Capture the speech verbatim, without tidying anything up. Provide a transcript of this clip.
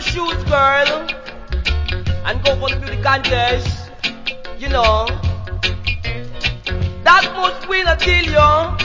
shoes, girl, and go for the beauty contest, you know, that much will I tell you.